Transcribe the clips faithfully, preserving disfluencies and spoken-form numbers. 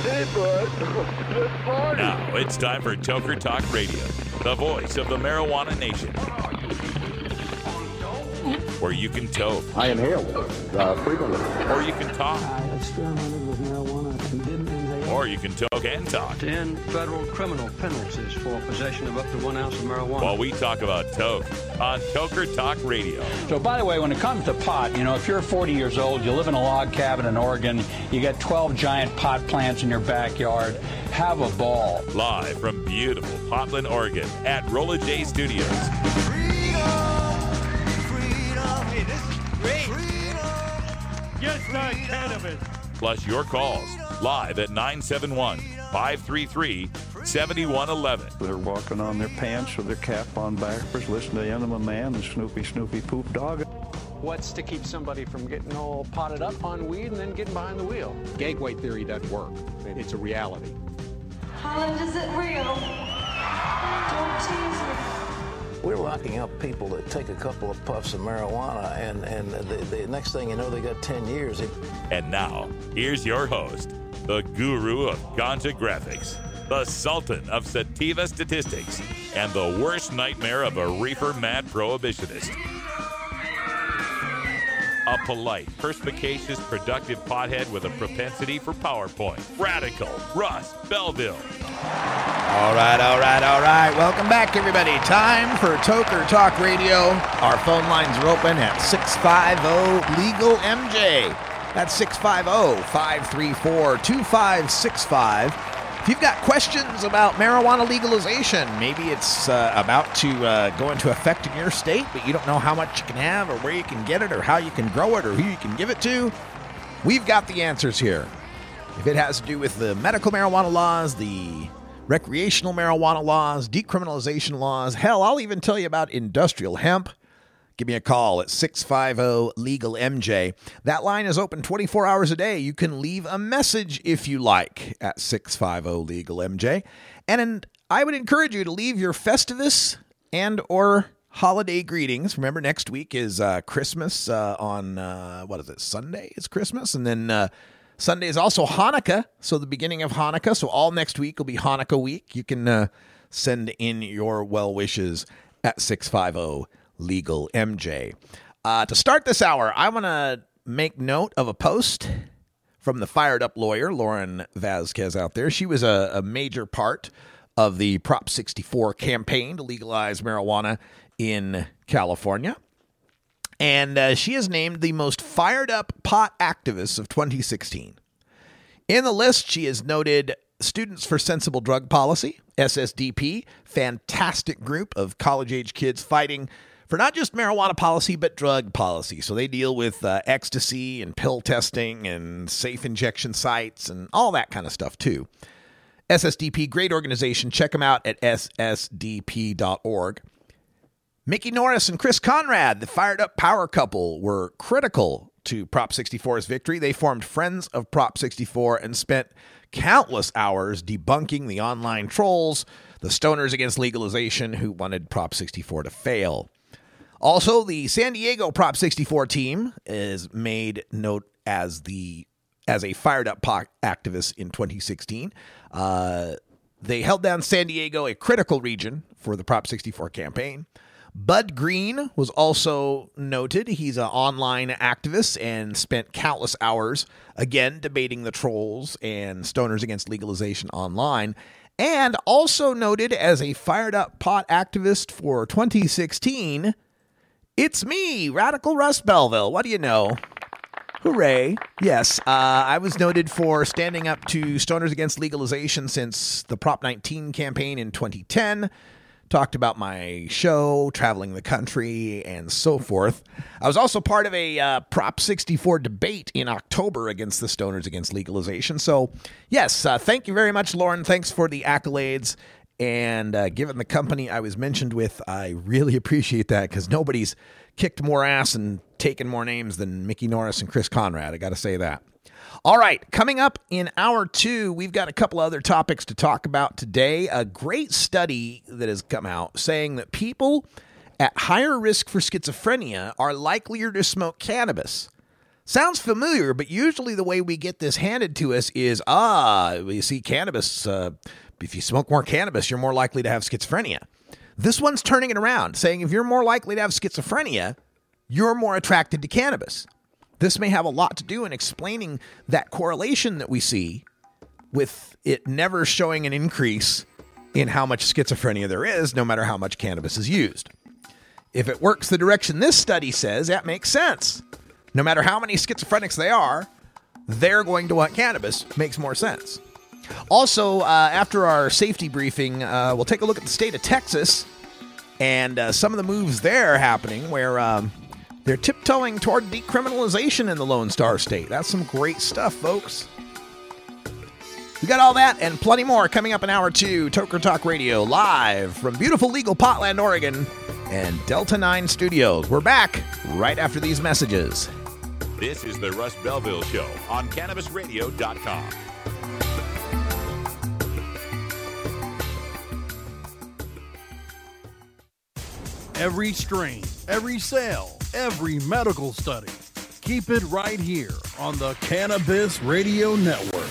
Hey, bud. Let's party. Now it's time for Toker Talk Radio, the voice of the marijuana nation. Where you can toke. I inhale uh, frequently. Or you can talk. I experimented with marijuana and didn't inhale. Or you can toke and talk. ten federal criminal penalties for possession of up to one ounce of marijuana. While we talk about toke on Toker Talk Radio. So, by the way, when it comes to pot, you know, if you're forty years old, you live in a log cabin in Oregon, you got twelve giant pot plants in your backyard, have a ball. Live from beautiful Portland, Oregon at Rolla J Studios. Hey, this is great. Just not cannabis. Plus your calls live at nine seven one, five three three, seven one one one. They're walking on their pants with their cap on backwards, listening to Enema Man and Snoopy Snoopy Poop Dog. What's to keep somebody from getting all potted up on weed and then getting behind the wheel? Gateway theory doesn't work. It's a reality. Holland, is it real? Don't tease me. We're locking up people that take a couple of puffs of marijuana, and, and the, the next thing you know, they got ten years. And now, here's your host, the guru of ganja graphics, the sultan of sativa statistics, and the worst nightmare of a reefer mad prohibitionist. A polite, perspicacious, productive pothead with a propensity for PowerPoint. Radical Russ Belville. All right, all right, all right. Welcome back, everybody. Time for Toker Talk Radio. Our phone lines are open at six five zero legal M J. That's six five zero, five three four, two five six five. If you've got questions about marijuana legalization, maybe it's uh, about to uh, go into effect in your state, but you don't know how much you can have or where you can get it or how you can grow it or who you can give it to, we've got the answers here. If it has to do with the medical marijuana laws, the recreational marijuana laws, decriminalization laws, hell, I'll even tell you about industrial hemp. Give me a call at six five zero legal M J. That line is open twenty-four hours a day. You can leave a message if you like at six five zero legal M J. And, and I would encourage you to leave your Festivus and or holiday greetings. Remember, next week is uh, Christmas uh, on, uh, what is it, Sunday is Christmas? And then uh, Sunday is also Hanukkah, so the beginning of Hanukkah. So all next week will be Hanukkah week. You can uh, send in your well wishes at six five zero legal M J. Uh, to start this hour, I want to make note of a post from the fired up lawyer, Lauren Vasquez, out there. She was a, a major part of the Prop sixty-four campaign to legalize marijuana in California. And uh, she is named the most fired up pot activist of twenty sixteen. In the list, she is noted Students for Sensible Drug Policy, S S D P, fantastic group of college-age kids fighting for not just marijuana policy, but drug policy. So they deal with uh, ecstasy and pill testing and safe injection sites and all that kind of stuff, too. S S D P, great organization. Check them out at S S D P dot org. Mickey Norris and Chris Conrad, the fired-up power couple, were critical to Prop sixty-four's victory. They formed Friends of Prop sixty-four and spent countless hours debunking the online trolls, the stoners against legalization who wanted Prop sixty-four to fail. Also, the San Diego Prop sixty-four team is made note as the as a fired-up po- activist in twenty sixteen. Uh, they held down San Diego, a critical region for the Prop sixty-four campaign. Bud Green was also noted. He's an online activist and spent countless hours, again, debating the trolls and stoners against legalization online. And also noted as a fired-up pot activist for twenty sixteen, it's me, Radical Russ Belville. What do you know? Hooray. Yes, uh, I was noted for standing up to stoners against legalization since the Prop nineteen campaign in twenty ten. Talked about my show, traveling the country, and so forth. I was also part of a uh, Prop sixty-four debate in October against the stoners against legalization. So, yes, uh, thank you very much, Lauren. Thanks for the accolades. And uh, given the company I was mentioned with, I really appreciate that because nobody's kicked more ass and taken more names than Mickey Norris and Chris Conrad. I got to say that. All right, coming up in hour two, we've got a couple other topics to talk about today. A great study that has come out saying that people at higher risk for schizophrenia are likelier to smoke cannabis. Sounds familiar, but usually the way we get this handed to us is, ah, you see cannabis, uh, if you smoke more cannabis, you're more likely to have schizophrenia. This one's turning it around, saying if you're more likely to have schizophrenia, you're more attracted to cannabis. This may have a lot to do in explaining that correlation that we see with it never showing an increase in how much schizophrenia there is, no matter how much cannabis is used. If it works the direction this study says, that makes sense. No matter how many schizophrenics they are, they're going to want cannabis. Makes more sense. Also, uh, after our safety briefing, uh, we'll take a look at the state of Texas and uh, some of the moves there happening where um, they're tiptoeing toward decriminalization in the Lone Star State. That's some great stuff, folks. We got all that and plenty more coming up in hour two. Toker Talk Radio, live from beautiful legal Portland, Oregon, and Delta nine Studios. We're back right after these messages. This is the Russ Belville Show on Cannabis Radio dot com. Every strain, every sale, every medical study. Keep it right here on the Cannabis Radio Network.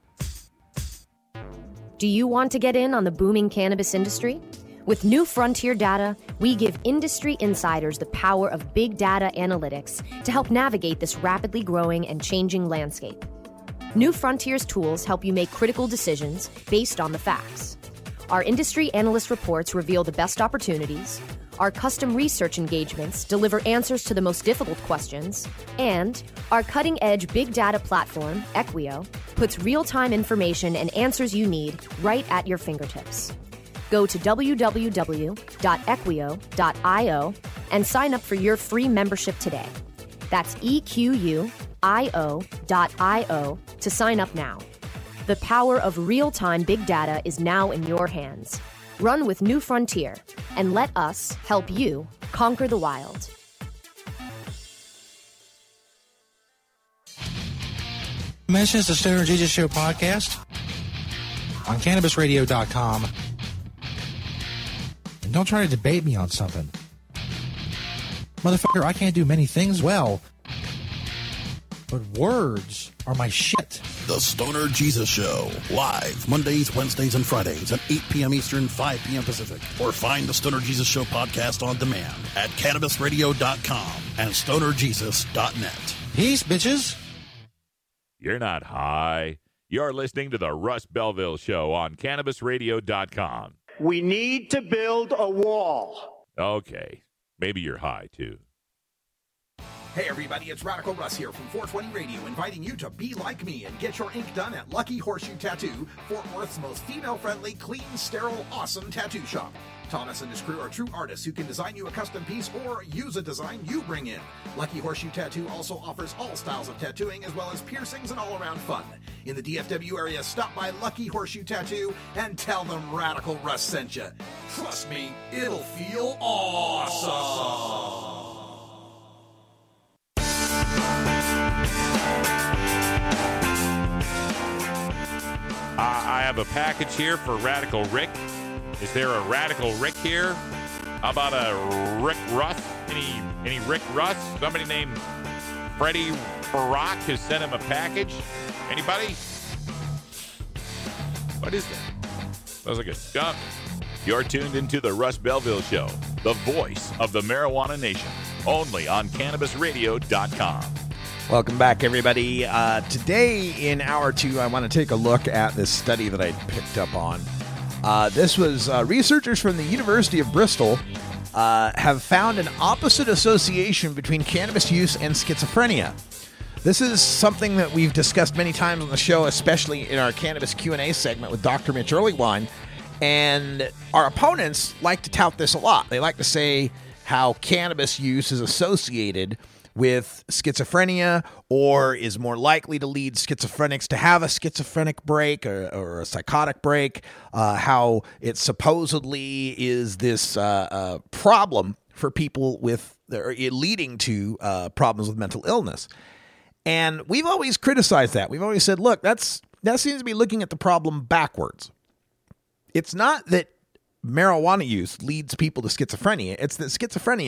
Do you want to get in on the booming cannabis industry? With New Frontier Data, we give industry insiders the power of big data analytics to help navigate this rapidly growing and changing landscape. New Frontier's tools help you make critical decisions based on the facts. Our industry analyst reports reveal the best opportunities, our custom research engagements deliver answers to the most difficult questions, and our cutting-edge big data platform, Equio, puts real-time information and answers you need right at your fingertips. Go to w w w dot equio dot i o and sign up for your free membership today. That's E Q U I O dot I O to sign up now. The power of real-time big data is now in your hands. Run with New Frontier and let us help you conquer the wild. Mentions the Stoner Jesus Show podcast on Cannabis Radio dot com. And don't try to debate me on something. Motherfucker, I can't do many things well, but words are my shit. The Stoner Jesus Show, live Mondays, Wednesdays, and Fridays at eight p.m. Eastern, five p.m. Pacific. Or find the Stoner Jesus Show podcast on demand at Cannabis Radio dot com and Stoner Jesus dot net. Peace, bitches. You're not high. You're listening to the Russ Belville Show on Cannabis Radio dot com. We need to build a wall. Okay. Maybe you're high, too. Hey everybody, it's Radical Russ here from four twenty Radio, inviting you to be like me and get your ink done at Lucky Horseshoe Tattoo, Fort Worth's most female-friendly, clean, sterile, awesome tattoo shop. Thomas and his crew are true artists who can design you a custom piece or use a design you bring in. Lucky Horseshoe Tattoo also offers all styles of tattooing as well as piercings and all-around fun. In the D F W area, stop by Lucky Horseshoe Tattoo and tell them Radical Russ sent you. Trust me, it'll feel awesome. Uh, I have a package here for Radical Rick. Is there a Radical Rick here? How about a Rick Russ? Any any Rick Russ? Somebody named Freddie Barack has sent him a package. Anybody? What is that? Sounds like a skunk. You're tuned into the Russ Belville Show, the voice of the marijuana nation, only on Cannabis Radio dot com. Welcome back, everybody. Uh, today in hour two, I want to take a look at this study that I picked up on. Uh, this was uh, researchers from the University of Bristol uh, have found an opposite association between cannabis use and schizophrenia. This is something that we've discussed many times on the show, especially in our Cannabis Q and A segment with Doctor Mitch Earlywine. And our opponents like to tout this a lot. They like to say how cannabis use is associated with schizophrenia or is more likely to lead schizophrenics to have a schizophrenic break or, or a psychotic break, uh, how it supposedly is this uh, uh, problem for people with, or leading to uh, problems with mental illness. And we've always criticized that. We've always said, look, that's that seems to be looking at the problem backwards. It's not that marijuana use leads people to schizophrenia. It's that schizophrenia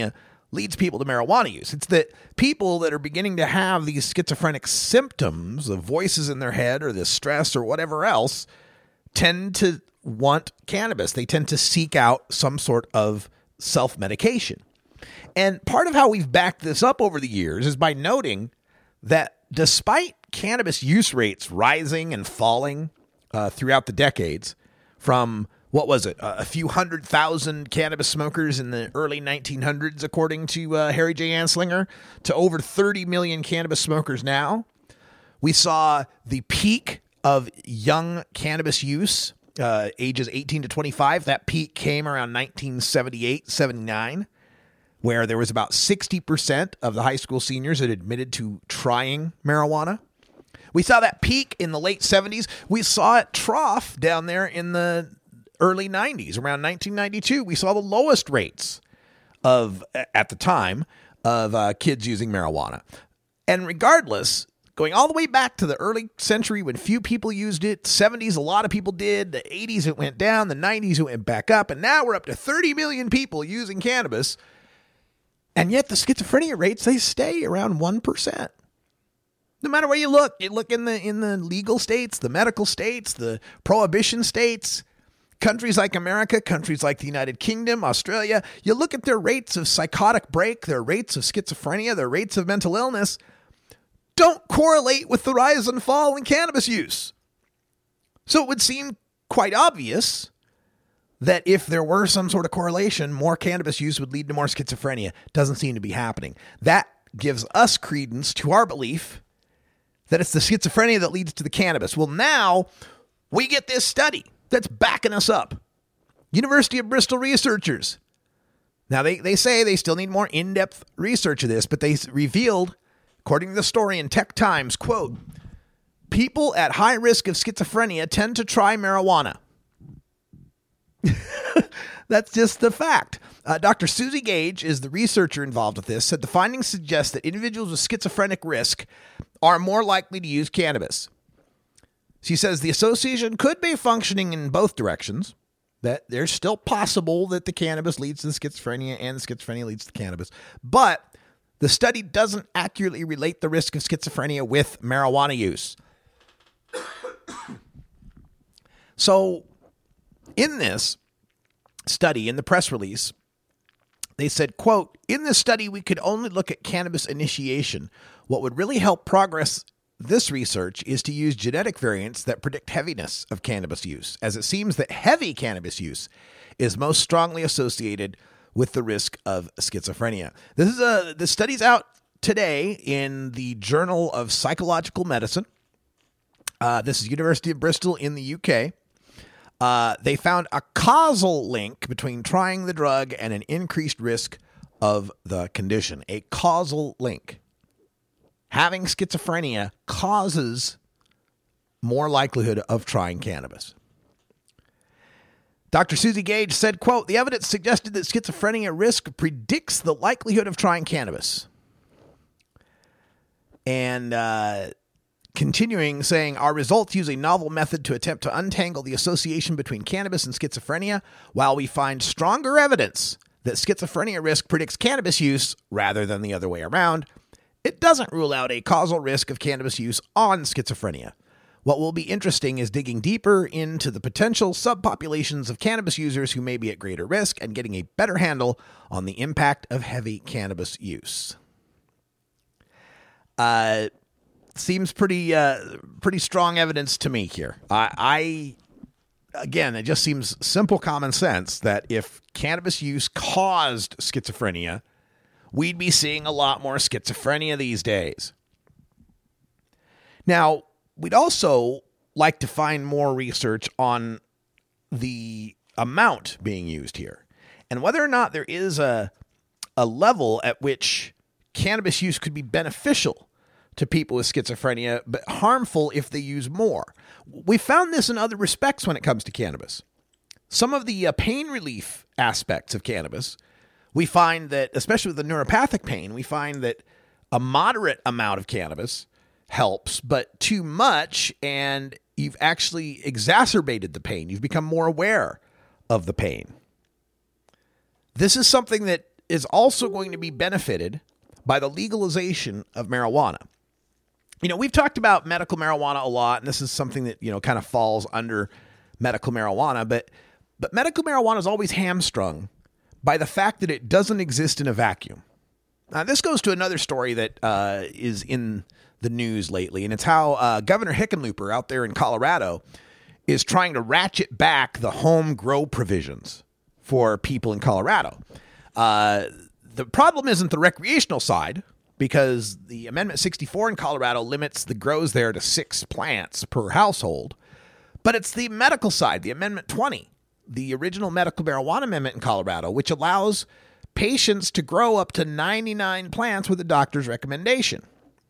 leads people to marijuana use. It's that people that are beginning to have these schizophrenic symptoms, the voices in their head or the stress or whatever else, tend to want cannabis. They tend to seek out some sort of self-medication. And part of how we've backed this up over the years is by noting that despite cannabis use rates rising and falling uh, throughout the decades, from what was it, a few hundred thousand cannabis smokers in the early nineteen hundreds, according to uh, Harry J. Anslinger, to over thirty million cannabis smokers now. We saw the peak of young cannabis use, uh, ages eighteen to twenty-five. That peak came around nineteen seventy-eight, seventy-nine, where there was about sixty percent of the high school seniors that admitted to trying marijuana. We saw that peak in the late seventies. We saw it trough down there in the early nineties. Around nineteen ninety-two, we saw the lowest rates of, at the time, of uh, kids using marijuana. And regardless, going all the way back to the early century when few people used it, seventies, a lot of people did, the eighties, it went down, the nineties, it went back up, and now we're up to thirty million people using cannabis. And yet the schizophrenia rates, they stay around one percent. No matter where you look, you look in the in the legal states, the medical states, the prohibition states, countries like America, countries like the United Kingdom, Australia, you look at their rates of psychotic break, their rates of schizophrenia, their rates of mental illness, don't correlate with the rise and fall in cannabis use. So it would seem quite obvious that if there were some sort of correlation, more cannabis use would lead to more schizophrenia. Doesn't seem to be happening. That gives us credence to our belief that it's the schizophrenia that leads to the cannabis. Well, now we get this study that's backing us up. University of Bristol researchers. Now, they, they say they still need more in-depth research of this, but they revealed, according to the story in Tech Times, quote, people at high risk of schizophrenia tend to try marijuana. That's just the fact. Uh, Doctor Susie Gage is the researcher involved with this, said the findings suggest that individuals with schizophrenic risk are more likely to use cannabis. She says the association could be functioning in both directions, that there's still possible that the cannabis leads to the schizophrenia and the schizophrenia leads to cannabis, but the study doesn't accurately relate the risk of schizophrenia with marijuana use. So in this study, in the press release, they said, quote, in this study, we could only look at cannabis initiation. What would really help progress this research is to use genetic variants that predict heaviness of cannabis use, as it seems that heavy cannabis use is most strongly associated with the risk of schizophrenia. This is a the study's out today in the Journal of Psychological Medicine. Uh, this is University of Bristol in the U K. Uh, they found a causal link between trying the drug and an increased risk of the condition. A causal link. Having schizophrenia causes more likelihood of trying cannabis. Doctor Susie Gage said, quote, the evidence suggested that schizophrenia risk predicts the likelihood of trying cannabis. And uh, continuing, saying, our results use a novel method to attempt to untangle the association between cannabis and schizophrenia, while we find stronger evidence that schizophrenia risk predicts cannabis use rather than the other way around. It doesn't rule out a causal risk of cannabis use on schizophrenia. What will be interesting is digging deeper into the potential subpopulations of cannabis users who may be at greater risk and getting a better handle on the impact of heavy cannabis use. Uh, seems pretty uh, pretty strong evidence to me here. I, I again, it just seems simple common sense that if cannabis use caused schizophrenia, we'd be seeing a lot more schizophrenia these days. Now, we'd also like to find more research on the amount being used here and whether or not there is a, a level at which cannabis use could be beneficial to people with schizophrenia, but harmful if they use more. We found this in other respects when it comes to cannabis. Some of the uh, pain relief aspects of cannabis, we find that, especially with the neuropathic pain, we find that a moderate amount of cannabis helps, but too much, and you've actually exacerbated the pain. You've become more aware of the pain. This is something that is also going to be benefited by the legalization of marijuana. You know, we've talked about medical marijuana a lot, and this is something that, you know, kind of falls under medical marijuana, but but medical marijuana is always hamstrung by the fact that it doesn't exist in a vacuum. Now, this goes to another story that uh, is in the news lately, and it's how uh, Governor Hickenlooper out there in Colorado is trying to ratchet back the home grow provisions for people in Colorado. Uh, the problem isn't the recreational side, because the Amendment sixty-four in Colorado limits the grows there to six plants per household. But it's the medical side, the Amendment twenty, the original medical marijuana amendment in Colorado, which allows patients to grow up to ninety-nine plants with a doctor's recommendation.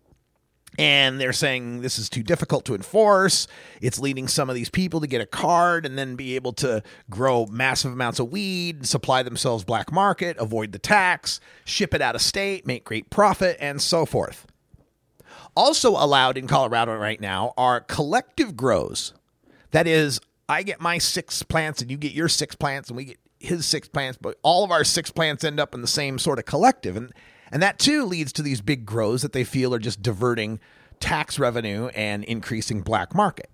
And they're saying this is too difficult to enforce. It's leading some of these people to get a card and then be able to grow massive amounts of weed, supply themselves black market, avoid the tax, ship it out of state, make great profit, and so forth. Also allowed in Colorado right now are collective grows. That is, I get my six plants and you get your six plants and we get his six plants, but all of our six plants end up in the same sort of collective. And And that, too, leads to these big grows that they feel are just diverting tax revenue and increasing black market.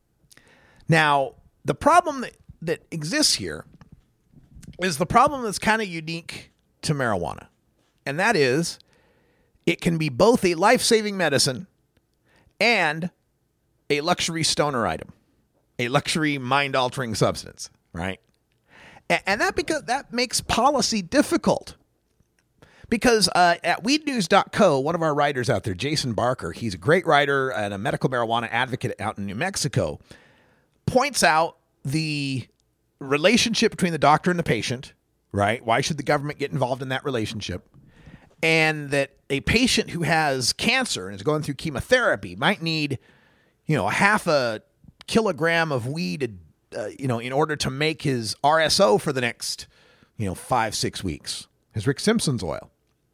Now, the problem that, that exists here is the problem that's kind of unique to marijuana. And that is, it can be both a life-saving medicine and a luxury stoner item, a luxury mind-altering substance, right? And, and that because that makes policy difficult. Because uh, at weed news dot co, one of our writers out there, Jason Barker, he's a great writer and a medical marijuana advocate out in New Mexico, points out the relationship between the doctor and the patient, right? Why should the government get involved in that relationship? And that a patient who has cancer and is going through chemotherapy might need, you know, a half a kilogram of weed, uh, you know, in order to make his R S O for the next, you know, five, six weeks, his Rick Simpson's oil.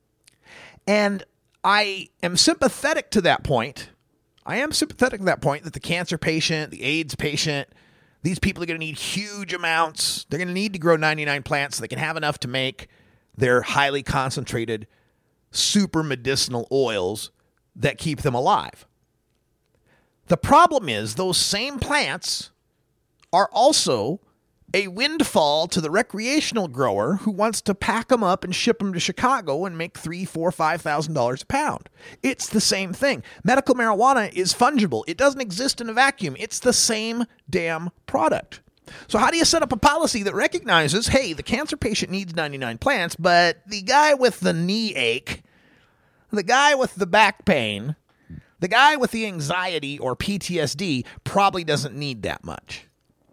And I am sympathetic to that point. I am sympathetic to that point that the cancer patient, the AIDS patient, these people are going to need huge amounts. They're going to need to grow ninety-nine plants so they can have enough to make their highly concentrated, super medicinal oils that keep them alive. The problem is those same plants are also a windfall to the recreational grower who wants to pack them up and ship them to Chicago and make three, four, five thousand dollars a pound. It's the same thing. Medical marijuana is fungible. It doesn't exist in a vacuum. It's the same damn product. So how do you set up a policy that recognizes, hey, the cancer patient needs ninety-nine plants, but the guy with the knee ache, the guy with the back pain, the guy with the anxiety or P T S D probably doesn't need that much.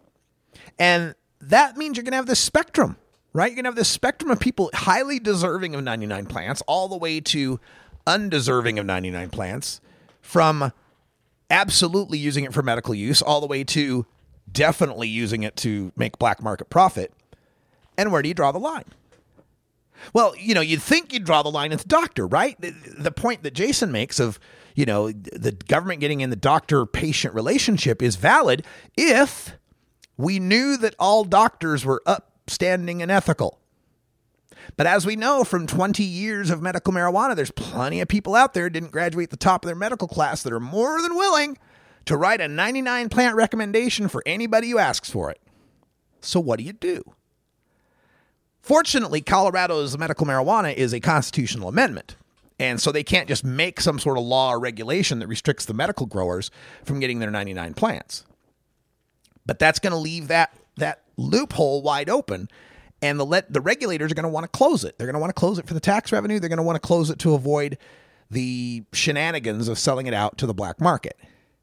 And that means you're going to have this spectrum, right? You're going to have this spectrum of people highly deserving of ninety-nine plants all the way to undeserving of ninety-nine plants, from absolutely using it for medical use all the way to definitely using it to make black market profit. And where do you draw the line? Well, you know, you'd think you'd draw the line at the doctor, right? The, the point that Jason makes of, you know, the government getting in the doctor-patient relationship is valid if we knew that all doctors were upstanding and ethical. But as we know from twenty years of medical marijuana, there's plenty of people out there who didn't graduate the top of their medical class that are more than willing to write a ninety-nine plant recommendation for anybody who asks for it. So what do you do? Fortunately, Colorado's medical marijuana is a constitutional amendment. And so they can't just make some sort of law or regulation that restricts the medical growers from getting their ninety-nine plants. But that's going to leave that that loophole wide open, and the let the regulators are going to want to close it. They're going to want to close it for the tax revenue. They're going to want to close it to avoid the shenanigans of selling it out to the black market.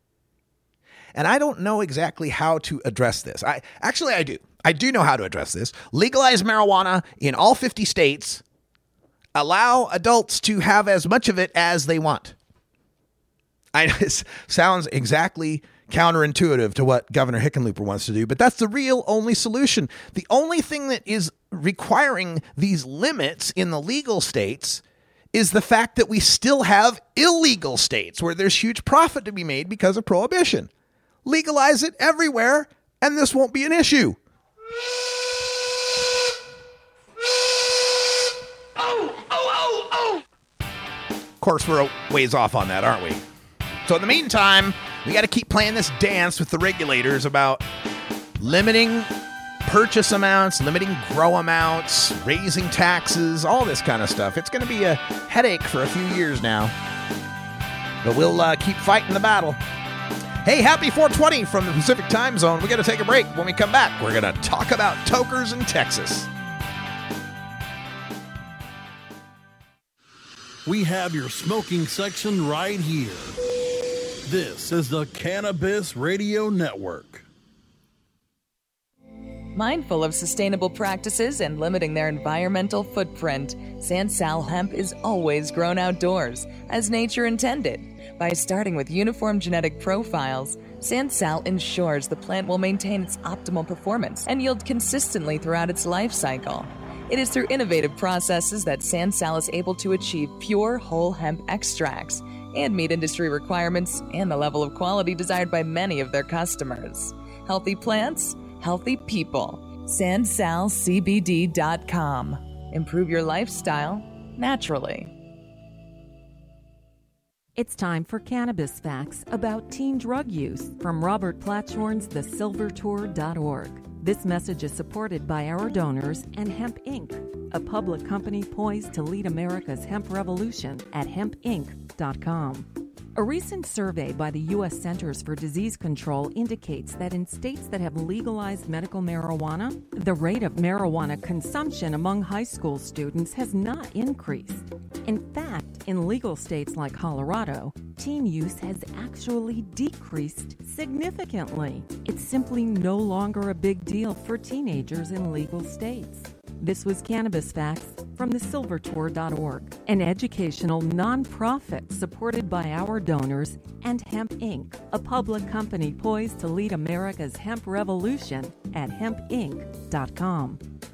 And I don't know exactly how to address this. I actually I do. I do know how to address this. Legalize marijuana in all fifty states. Allow adults to have as much of it as they want. I it sounds exactly counterintuitive to what Governor Hickenlooper wants to do, but that's the real only solution. The only thing that is requiring these limits in the legal states is the fact that we still have illegal states where there's huge profit to be made because of prohibition. Legalize it everywhere, and this won't be an issue. Of course, we're a ways off on that, aren't we? So in the meantime, we got to keep playing this dance with the regulators about limiting purchase amounts, limiting grow amounts, raising taxes, all this kind of stuff. It's going to be a headache for a few years now. But we'll uh, keep fighting the battle. Hey, happy four twenty from the Pacific Time Zone. We got to take a break. When we come back, we're going to talk about tokers in Texas. We have your smoking section right here. This is the Cannabis Radio Network. Mindful of sustainable practices and limiting their environmental footprint, Sansal Hemp is always grown outdoors, as nature intended. By starting with uniform genetic profiles, Sansal ensures the plant will maintain its optimal performance and yield consistently throughout its life cycle. It is through innovative processes that Sansal is able to achieve pure whole hemp extracts and meet industry requirements and the level of quality desired by many of their customers. Healthy plants, healthy people. Sansal C B D dot com. Improve your lifestyle naturally. It's time for Cannabis Facts about teen drug use from Robert Platshorn's the silver tour dot org. This message is supported by our donors and Hemp Incorporated, a public company poised to lead America's hemp revolution at hemp inc dot com. A recent survey by the U S Centers for Disease Control indicates that in states that have legalized medical marijuana, the rate of marijuana consumption among high school students has not increased. In fact, in legal states like Colorado, teen use has actually decreased significantly. It's simply no longer a big deal for teenagers in legal states. This was Cannabis Facts from the silver tour dot org, an educational nonprofit supported by our donors and Hemp Incorporated, a public company poised to lead America's hemp revolution at hemp inc dot com.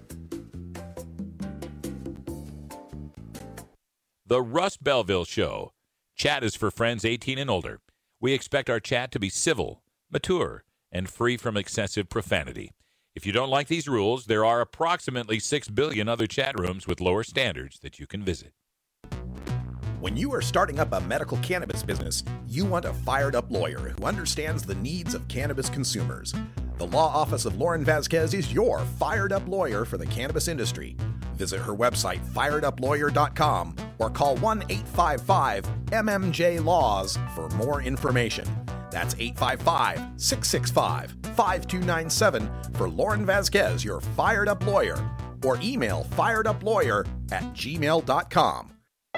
The Russ Belville Show. Chat is for friends eighteen and older. We expect our chat to be civil, mature, and free from excessive profanity. If you don't like these rules, there are approximately six billion other chat rooms with lower standards that you can visit. When you are starting up a medical cannabis business, you want a fired-up lawyer who understands the needs of cannabis consumers. The law office of Lauren Vasquez is your fired-up lawyer for the cannabis industry. Visit her website, fired up lawyer dot com, or call one eight five five M M J Laws for more information. That's eight five five, six six five, five two nine seven for Lauren Vasquez, your fired-up lawyer, or email fired up lawyer at gmail dot com.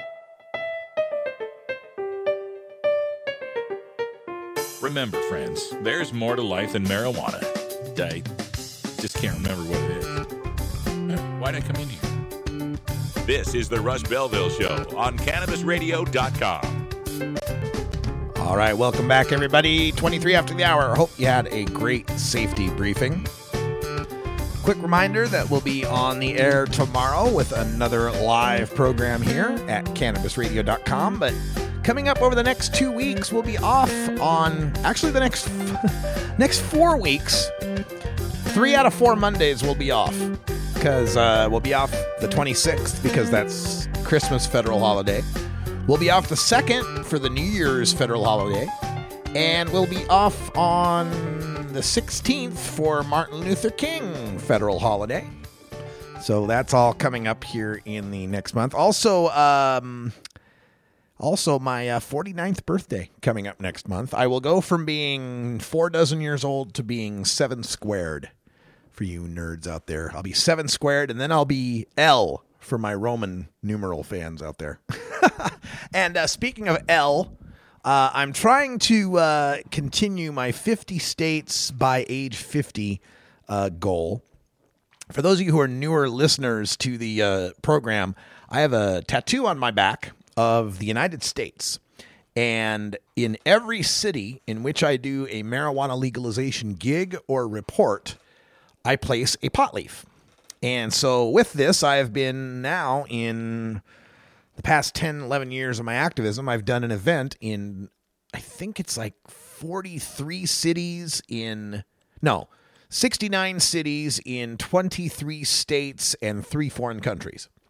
Remember, friends, there's more to life than marijuana. I just can't remember what it is. Why'd I come in here? This is the Russ Belville Show on Cannabis Radio dot com. All right, welcome back, everybody. twenty-three after the hour. Hope you had a great safety briefing. Quick reminder that we'll be on the air tomorrow with another live program here at Cannabis Radio dot com. But coming up over the next two weeks, we'll be off on, actually the next, next four weeks. Three out of four Mondays will be off because uh, we'll be off the twenty-sixth because that's Christmas federal holiday. We'll be off the second for the New Year's federal holiday. And we'll be off on the sixteenth for Martin Luther King federal holiday. So that's all coming up here in the next month. Also, um, also my uh, forty-ninth birthday coming up next month. I will go from being four dozen years old to being seven squared for you nerds out there. I'll be seven squared, and then I'll be L for my Roman numeral fans out there. And uh, speaking of L, uh, I'm trying to uh, continue my fifty states by age fifty uh, goal. For those of you who are newer listeners to the uh, program, I have a tattoo on my back of the United States. And in every city in which I do a marijuana legalization gig or report, I place a pot leaf. And so with this, I have been now in the past ten, eleven years of my activism, I've done an event in, I think it's like forty-three cities in, no, sixty-nine cities in twenty-three states and three foreign countries.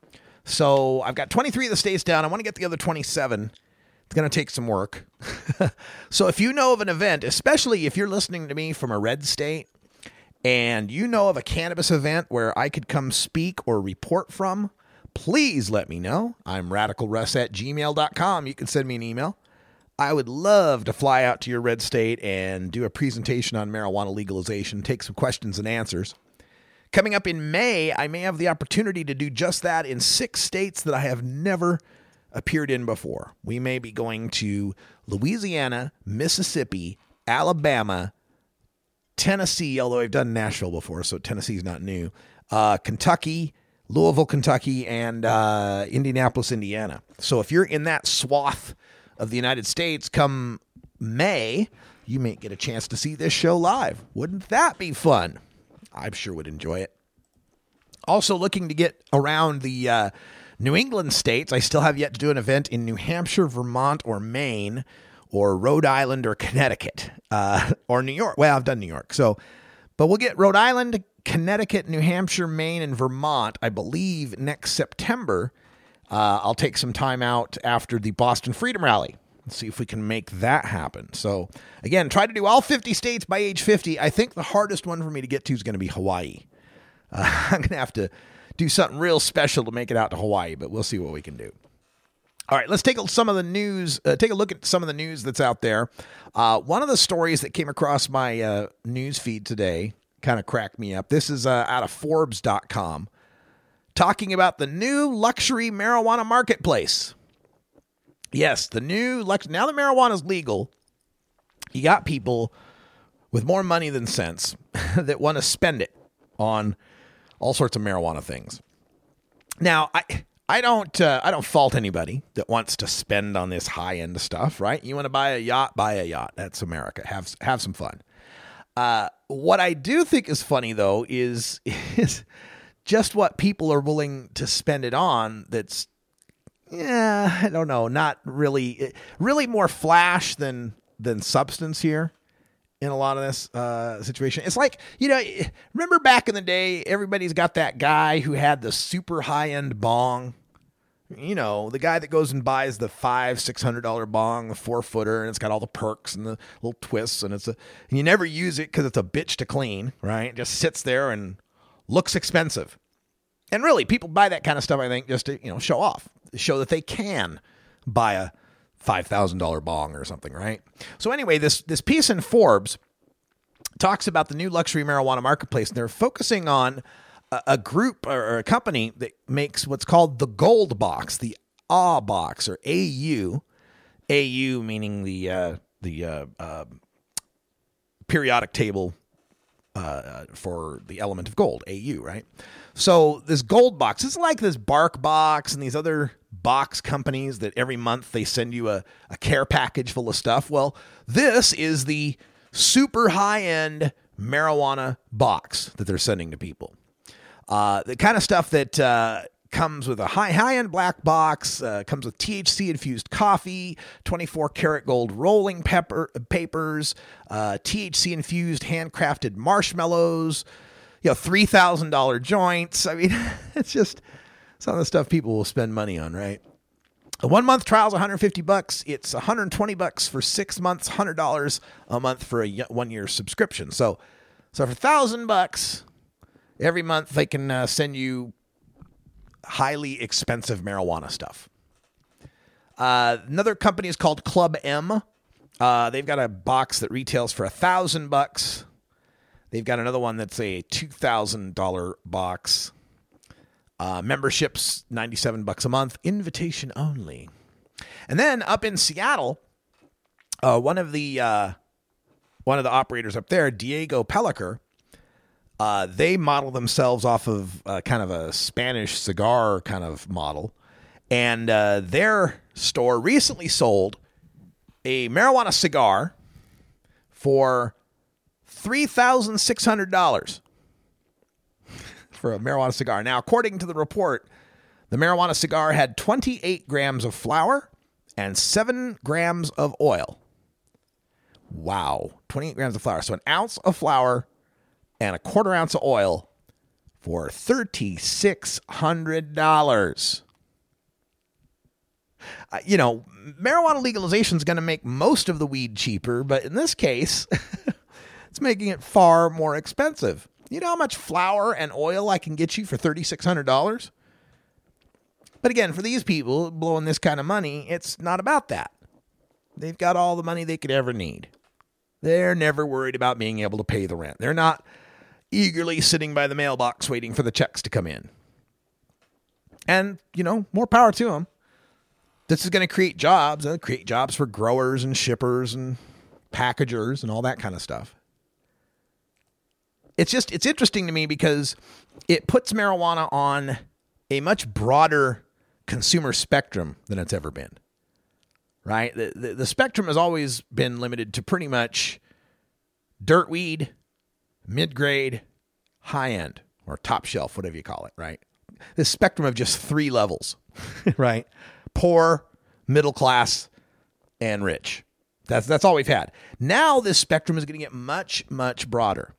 So I've got twenty-three of the states down. I want to get the other twenty-seven. It's going to take some work. So if you know of an event, especially if you're listening to me from a red state, and you know of a cannabis event where I could come speak or report from, please let me know. I'm radical russ at gmail dot com. You can send me an email. I would love to fly out to your red state and do a presentation on marijuana legalization, take some questions and answers. Coming up in May, I may have the opportunity to do just that in six states that I have never appeared in before. We may be going to Louisiana, Mississippi, Alabama, Tennessee, although I've done Nashville before, so Tennessee's not new, uh, Kentucky, Louisville, Kentucky, and uh, Indianapolis, Indiana. So if you're in that swath of the United States come May, you may get a chance to see this show live. Wouldn't that be fun? I sure would enjoy it. Also looking to get around the uh, New England states. I still have yet to do an event in New Hampshire, Vermont, or Maine, or Rhode Island, or Connecticut, uh, or New York. Well, I've done New York. So, but we'll get Rhode Island, Connecticut, New Hampshire, Maine, and Vermont, I believe, next September. Uh, I'll take some time out after the Boston Freedom Rally. Let's see if we can make that happen. So, again, try to do all fifty states by age fifty. I think the hardest one for me to get to is going to be Hawaii. Uh, I'm going to have to do something real special to make it out to Hawaii, but we'll see what we can do. All right, let's take some of the news. Uh, take a look at some of the news that's out there. Uh, one of the stories that came across my uh, news feed today kind of cracked me up. This is uh, out of Forbes dot com, talking about the new luxury marijuana marketplace. Yes, the new lux- now that marijuana is legal, you got people with more money than sense that want to spend it on all sorts of marijuana things. Now, I I don't uh, I don't fault anybody that wants to spend on this high end stuff, right? You want to buy a yacht, buy a yacht. That's America. Have have some fun. Uh, what I do think is funny though is is just what people are willing to spend it on. That's yeah, I don't know, not really really more flash than than substance here. In a lot of this uh, situation. It's like, you know, remember back in the day, everybody's got that guy who had the super high-end bong. You know, the guy that goes and buys the five, six hundred dollar bong, the four-footer, and it's got all the perks and the little twists, and it's a, and you never use it because it's a bitch to clean, right? It just sits there and looks expensive. And really, people buy that kind of stuff, I think, just to, you know, show off, show that they can buy a five thousand dollar bong or something, right? So anyway, this this piece in Forbes talks about the new luxury marijuana marketplace, and they're focusing on a, a group or a company that makes what's called the Gold Box, the A Box, or A U. A U meaning the uh, the uh, uh, periodic table uh, for the element of gold, A U, right? So this Gold Box, it's like this Bark Box and these other box companies that every month they send you a, a care package full of stuff. Well, this is the super high-end marijuana box that they're sending to people. Uh, the kind of stuff that uh, comes with a high, high-end black box, uh, comes with T H C-infused coffee, twenty-four karat gold rolling pepper papers, uh, T H C-infused handcrafted marshmallows, you know, three thousand dollar joints. I mean, it's just some of the stuff people will spend money on, right? A one month trial is one hundred fifty bucks. It's one hundred twenty bucks for six months, one hundred dollars a month for a one year subscription. So, so for a thousand bucks every month, they can uh, send you highly expensive marijuana stuff. Uh, another company is called Club M. Uh, they've got a box that retails for a thousand bucks. They've got another one that's a two thousand dollar box. Uh, memberships, ninety-seven bucks a month, invitation only. And then up in Seattle, uh, one of the uh, one of the operators up there, Diego Pellicer, uh, they model themselves off of uh, kind of a Spanish cigar kind of model. And uh, their store recently sold a marijuana cigar for three thousand six hundred dollars. For a marijuana cigar. Now, according to the report, the marijuana cigar had twenty-eight grams of flour and seven grams of oil. Wow. twenty-eight grams of flour. So an ounce of flour and a quarter ounce of oil for three thousand six hundred dollars. uh, you know, marijuana legalization is going to make most of the weed cheaper, but in this case, it's making it far more expensive. You know how much flour and oil I can get you for three thousand six hundred dollars? But again, for these people blowing this kind of money, it's not about that. They've got all the money they could ever need. They're never worried about being able to pay the rent. They're not eagerly sitting by the mailbox waiting for the checks to come in. And, you know, more power to them. This is going to create jobs. It'll create jobs for growers and shippers and packagers and all that kind of stuff. It's just, it's interesting to me because it puts marijuana on a much broader consumer spectrum than it's ever been. Right? The, the, the spectrum has always been limited to pretty much dirt weed, mid-grade, high-end, or top shelf, whatever you call it, right? This spectrum of just three levels, right? Poor, middle class, and rich. That's that's all we've had. Now this spectrum is going to get much, much broader.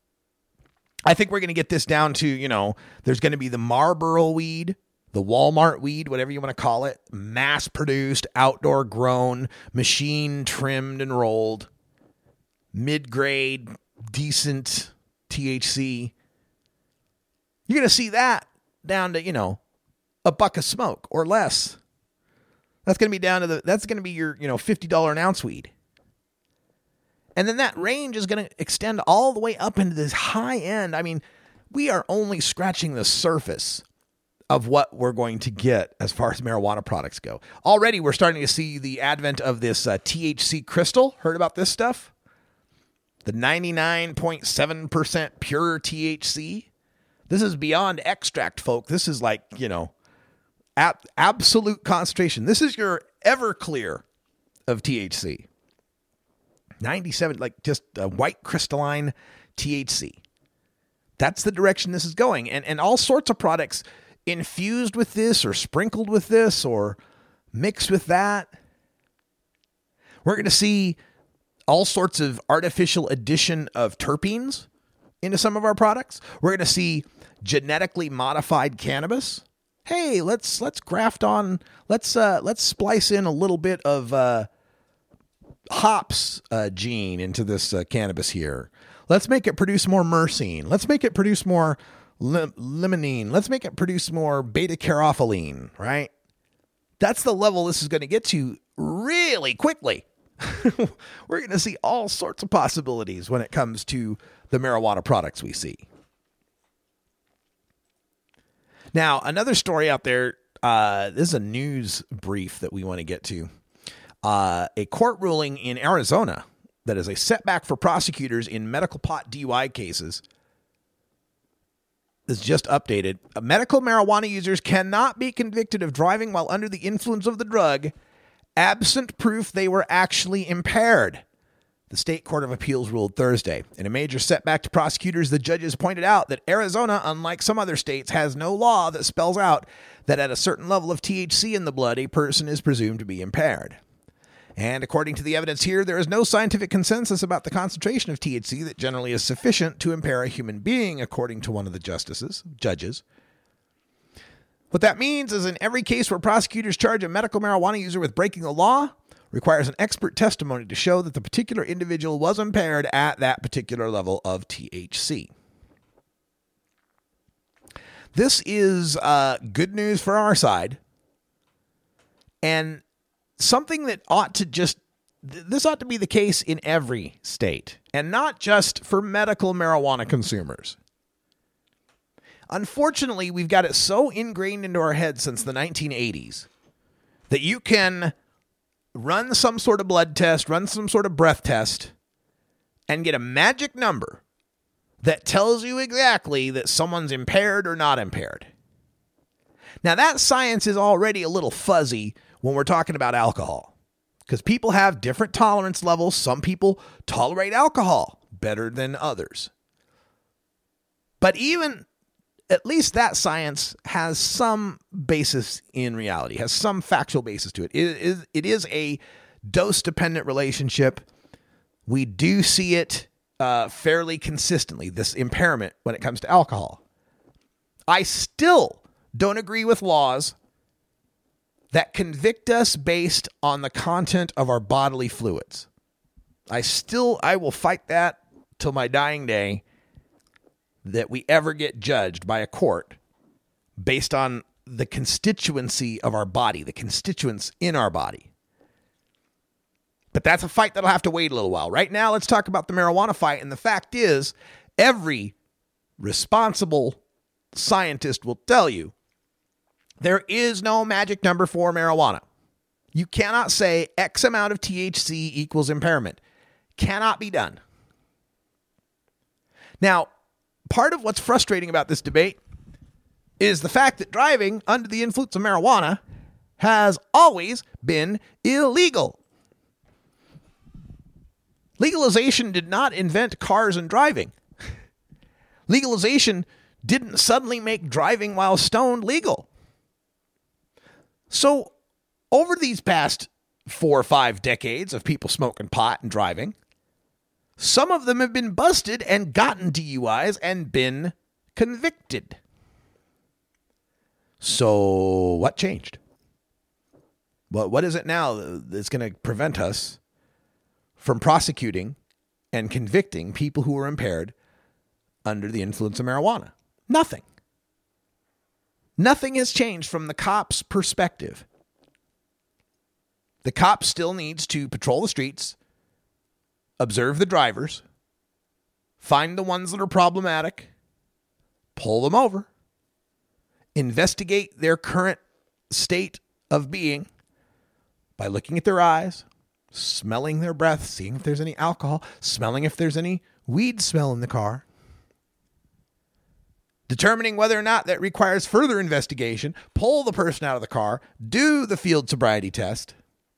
I think we're going to get this down to, you know, there's going to be the Marlboro weed, the Walmart weed, whatever you want to call it, mass-produced, outdoor-grown, machine-trimmed and rolled, mid-grade, decent T H C. You're going to see that down to, you know, a buck of smoke or less. That's going to be down to the, that's going to be your, you know, fifty dollars an ounce weed. And then that range is going to extend all the way up into this high end. I mean, we are only scratching the surface of what we're going to get as far as marijuana products go. Already we're starting to see the advent of this uh, T H C crystal. Heard about this stuff? The ninety-nine point seven percent pure T H C. This is beyond extract, folk. This is like, you know, ab- absolute concentration. This is your Everclear of T H C. ninety-seven, like just a white crystalline T H C. That's the direction this is going. And, and all sorts of products infused with this or sprinkled with this or mixed with that. We're going to see all sorts of artificial addition of terpenes into some of our products. We're going to see genetically modified cannabis. Hey, let's let's graft on, let's uh, let's splice in a little bit of uh, hops uh, gene into this uh, cannabis here. Let's make it produce more myrcene. Let's make it produce more lim- limonene. Let's make it produce more beta-caryophyllene, right? That's the level this is going to get to really quickly. We're going to see all sorts of possibilities when it comes to the marijuana products we see. Now, another story out there, uh, this is a news brief that we want to get to. Uh, a court ruling in Arizona that is a setback for prosecutors in medical pot D U I cases is just updated. Uh, medical marijuana users cannot be convicted of driving while under the influence of the drug, absent proof they were actually impaired. The State Court of Appeals ruled Thursday. In a major setback to prosecutors, the judges pointed out that Arizona, unlike some other states, has no law that spells out that at a certain level of T H C in the blood, a person is presumed to be impaired. And according to the evidence here, there is no scientific consensus about the concentration of T H C that generally is sufficient to impair a human being, according to one of the justices, judges. What that means is in every case where prosecutors charge a medical marijuana user with breaking the law, requires an expert testimony to show that the particular individual was impaired at that particular level of T H C. This is uh, good news for our side, and something that ought to just, this ought to be the case in every state, and not just for medical marijuana consumers. Unfortunately, we've got it so ingrained into our heads since the nineteen eighties that you can run some sort of blood test, run some sort of breath test, and get a magic number that tells you exactly that someone's impaired or not impaired. Now, that science is already a little fuzzy when we're talking about alcohol, because people have different tolerance levels. Some people tolerate alcohol better than others. But even at least that science has some basis in reality, has some factual basis to it. It is, it is a dose-dependent relationship. We do see it uh, fairly consistently, this impairment when it comes to alcohol. I still don't agree with laws that convict us based on the content of our bodily fluids. I still, I will fight that till my dying day, that we ever get judged by a court based on the constituency of our body, the constituents in our body. But that's a fight that'll have to wait a little while. Right now, let's talk about the marijuana fight. And the fact is, every responsible scientist will tell you there is no magic number for marijuana. You cannot say X amount of T H C equals impairment. Cannot be done. Now, part of what's frustrating about this debate is the fact that driving under the influence of marijuana has always been illegal. Legalization did not invent cars and driving. Legalization didn't suddenly make driving while stoned legal. So, over these past four or five decades of people smoking pot and driving, some of them have been busted and gotten D U Is and been convicted. So, what changed? Well, what is it now that's going to prevent us from prosecuting and convicting people who are impaired under the influence of marijuana? Nothing. Nothing has changed from the cop's perspective. The cop still needs to patrol the streets, observe the drivers, find the ones that are problematic, pull them over, investigate their current state of being by looking at their eyes, smelling their breath, seeing if there's any alcohol, smelling if there's any weed smell in the car, determining whether or not that requires further investigation, pull the person out of the car, do the field sobriety test.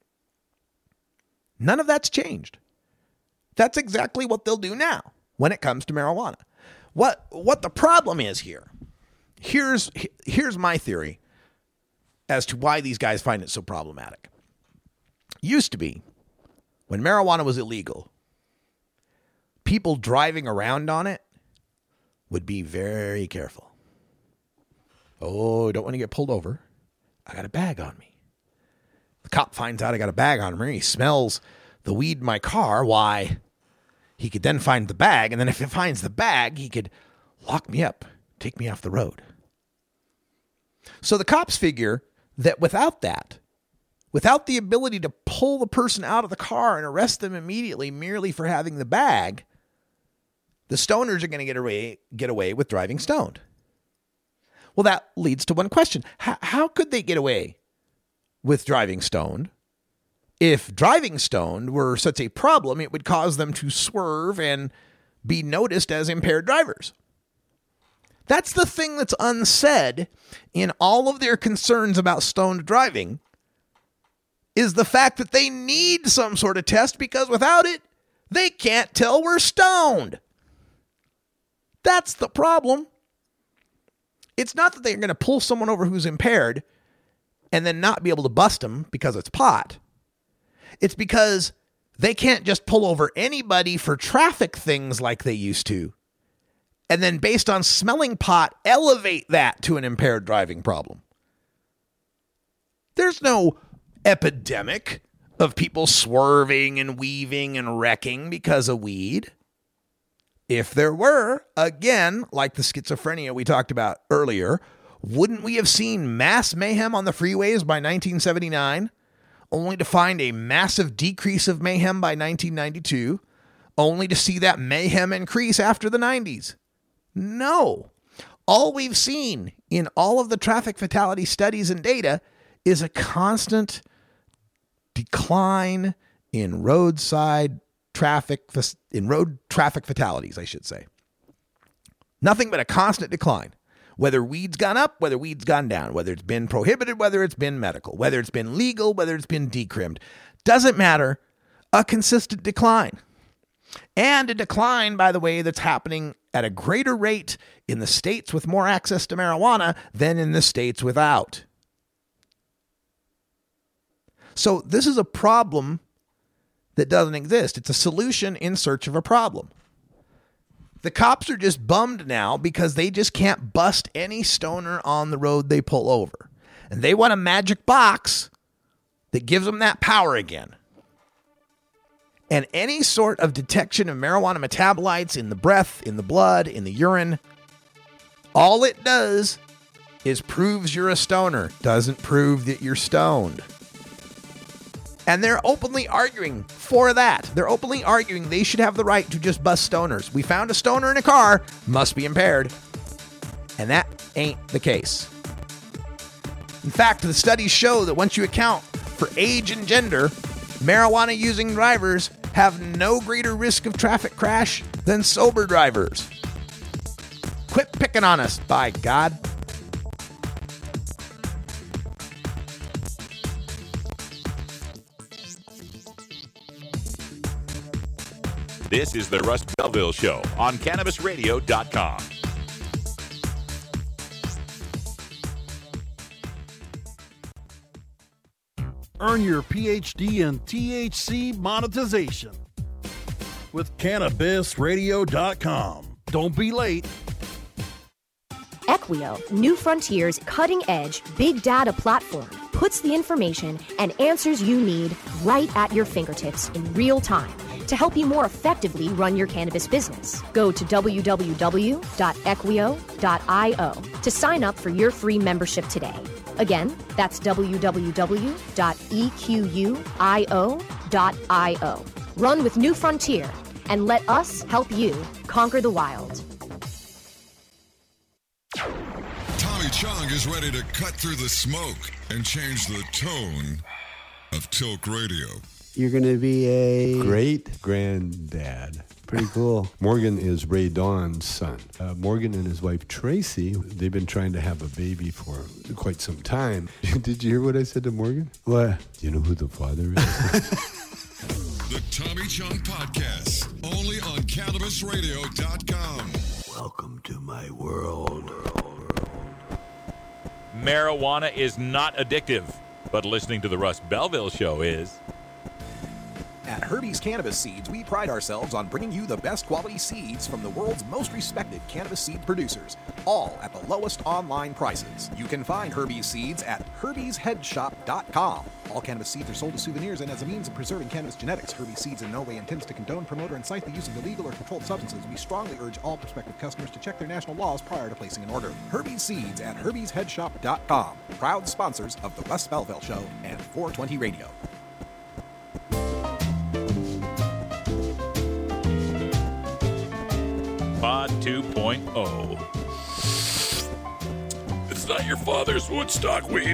None of that's changed. That's exactly what they'll do now when it comes to marijuana. What what the problem is here, here's here's my theory as to why these guys find it so problematic. Used to be, when marijuana was illegal, people driving around on it would be very careful. Oh, I don't want to get pulled over. I got a bag on me. The cop finds out I got a bag on me. He smells the weed in my car. Why? He could then find the bag, and then if he finds the bag, he could lock me up, take me off the road. So the cops figure that without that, without the ability to pull the person out of the car and arrest them immediately merely for having the bag, the stoners are going to get away, get away with driving stoned. Well, that leads to one question. How, how could they get away with driving stoned? If driving stoned were such a problem, it would cause them to swerve and be noticed as impaired drivers. That's the thing that's unsaid in all of their concerns about stoned driving, is the fact that they need some sort of test, because without it, they can't tell we're stoned. That's the problem. It's not that they're going to pull someone over who's impaired and then not be able to bust them because it's pot. It's because they can't just pull over anybody for traffic things like they used to, and then based on smelling pot, elevate that to an impaired driving problem. There's no epidemic of people swerving and weaving and wrecking because of weed. If there were, again, like the schizophrenia we talked about earlier, wouldn't we have seen mass mayhem on the freeways by nineteen seventy-nine, only to find a massive decrease of mayhem by nineteen ninety-two, only to see that mayhem increase after the nineties? No. All we've seen in all of the traffic fatality studies and data is a constant decline in roadside traffic, in road traffic fatalities, I should say. Nothing but a constant decline. Whether weed's gone up, whether weed's gone down, whether it's been prohibited, whether it's been medical, whether it's been legal, whether it's been decrimmed. Doesn't matter. A consistent decline. And a decline, by the way, that's happening at a greater rate in the states with more access to marijuana than in the states without. So this is a problem that doesn't exist. It's a solution in search of a problem. The cops are just bummed now because they just can't bust any stoner on the road they pull over. And they want a magic box that gives them that power again. And any sort of detection of marijuana metabolites in the breath, in the blood, in the urine, all it does is proves you're a stoner. Doesn't prove that you're stoned. And they're openly arguing for that. They're openly arguing they should have the right to just bust stoners. We found a stoner in a car, must be impaired. And that ain't the case. In fact, the studies show that once you account for age and gender, marijuana-using drivers have no greater risk of traffic crash than sober drivers. Quit picking on us, by God. This is the Russ Belville Show on Cannabis Radio dot com. Earn your P H D in T H C monetization with Cannabis Radio dot com. Don't be late. Equio, New Frontier's cutting-edge big data platform, puts the information and answers you need right at your fingertips in real time to help you more effectively run your cannabis business. Go to w w w dot equio dot i o to sign up for your free membership today. Again, that's w w w dot equio dot i o. Run with New Frontier and let us help you conquer the wild. Tommy Chong is ready to cut through the smoke and change the tone of Tilk Radio. You're going to be a... great granddad. Pretty cool. Morgan is Ray Dawn's son. Uh, Morgan and his wife Tracy, they've been trying to have a baby for quite some time. Did you hear what I said to Morgan? What? Do you know who the father is? The Tommy Chong Podcast, only on Cannabis Radio dot com. Welcome to my world. Marijuana is not addictive, but listening to the Russ Belville Show is. At Herbie's Cannabis Seeds, we pride ourselves on bringing you the best quality seeds from the world's most respected cannabis seed producers, all at the lowest online prices. You can find Herbie's Seeds at herbies head shop dot com. All cannabis seeds are sold as souvenirs and as a means of preserving cannabis genetics. Herbie's Seeds in no way intends to condone, promote, or incite the use of illegal or controlled substances. We strongly urge all prospective customers to check their national laws prior to placing an order. Herbie's Seeds at herbies head shop dot com. Proud sponsors of the Russ Belville Show and four twenty Radio. Pod two point oh. It's not your father's Woodstock weed.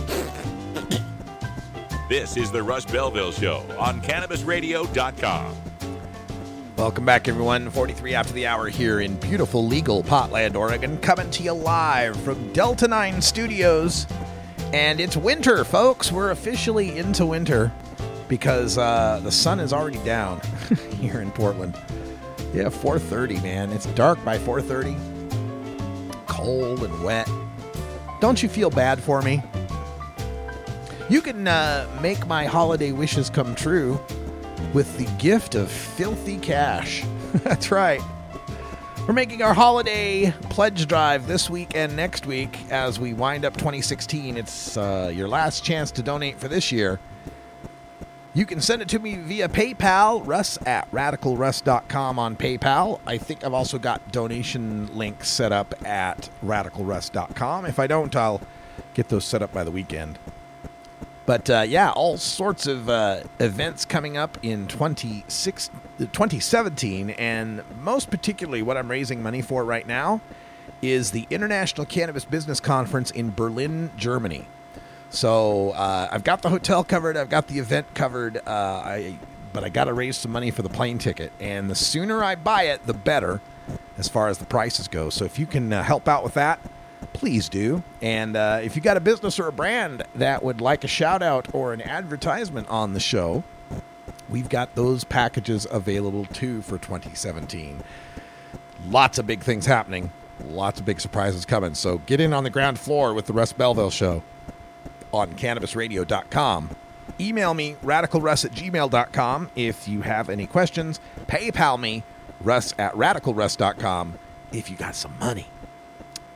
This is the Russ Belville Show on Cannabis Radio dot com. Welcome back, everyone. forty-three after the hour here in beautiful legal Portland, Oregon, coming to you live from Delta nine Studios. And it's winter, folks. We're officially into winter because uh, the sun is already down here in Portland. Yeah, four thirty, man. It's dark by four thirty. Cold and wet. Don't you feel bad for me? You can uh, make my holiday wishes come true with the gift of filthy cash. That's right. We're making our holiday pledge drive this week and next week as we wind up twenty sixteen. It's uh, your last chance to donate for this year. You can send it to me via PayPal, Russ at radical russ dot com on PayPal. I think I've also got donation links set up at radical russ dot com. If I don't, I'll get those set up by the weekend. But uh, yeah, all sorts of uh, events coming up in twenty seventeen, and most particularly what I'm raising money for right now is the International Cannabis Business Conference in Berlin, Germany. So uh, I've got the hotel covered, I've got the event covered, uh, I, but I got to raise some money for the plane ticket. And the sooner I buy it, the better as far as the prices go. So if you can uh, help out with that, please do. And uh, if you got a business or a brand that would like a shout out or an advertisement on the show, we've got those packages available too for twenty seventeen. Lots of big things happening, lots of big surprises coming. So get in on the ground floor with the Russ Belville Show on Cannabis Radio dot com. Email me, radical russ at gmail dot com if you have any questions. PayPal me, russ at radical russ dot com if you got some money.